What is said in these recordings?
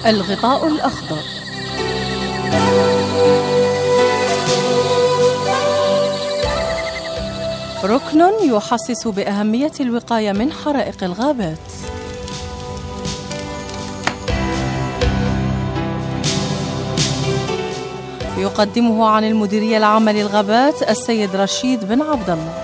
الغطاء الأخضر. ركن يحسس بأهمية الوقاية من حرائق الغابات. يقدمه عن المديرية العامة للغابات السيد رشيد بن عبد الله.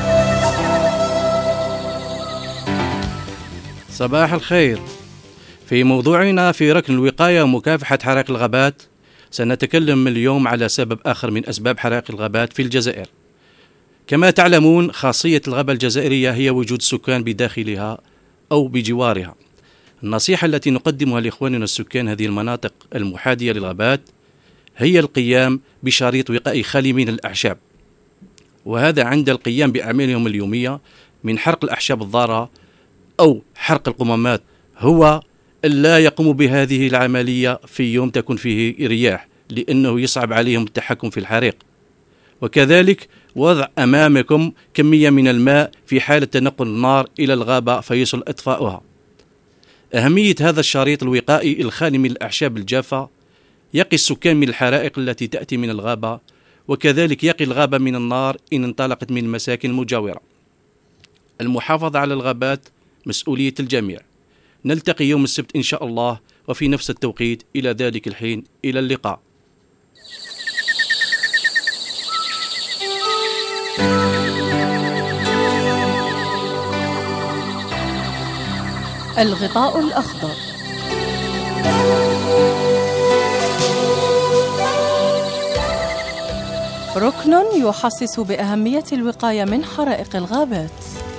صباح الخير. في موضوعنا في ركن الوقاية ومكافحة حرائق الغابات سنتكلم اليوم على سبب آخر من أسباب حرائق الغابات في الجزائر. كما تعلمون، خاصية الغابة الجزائرية هي وجود السكان بداخلها أو بجوارها. النصيحة التي نقدمها لإخواننا السكان هذه المناطق المحاذية للغابات هي القيام بشريط وقائي خالي من الأعشاب، وهذا عند القيام بأعمالهم اليومية من حرق الأعشاب الضارة أو حرق القمامات. هو لا يقوم بهذه العملية في يوم تكون فيه رياح، لأنه يصعب عليهم التحكم في الحريق. وكذلك وضع أمامكم كمية من الماء في حالة تنقل النار إلى الغابة فيصل إطفاؤها. أهمية هذا الشريط الوقائي الخالي من الأعشاب الجافة يقي السكان من الحرائق التي تأتي من الغابة، وكذلك يقي الغابة من النار إن انطلقت من المساكن المجاورة. المحافظة على الغابات مسؤولية الجميع. نلتقي يوم السبت إن شاء الله وفي نفس التوقيت. إلى ذلك الحين، إلى اللقاء. الغطاء الأخضر. ركن يحسس بأهمية الوقاية من حرائق الغابات.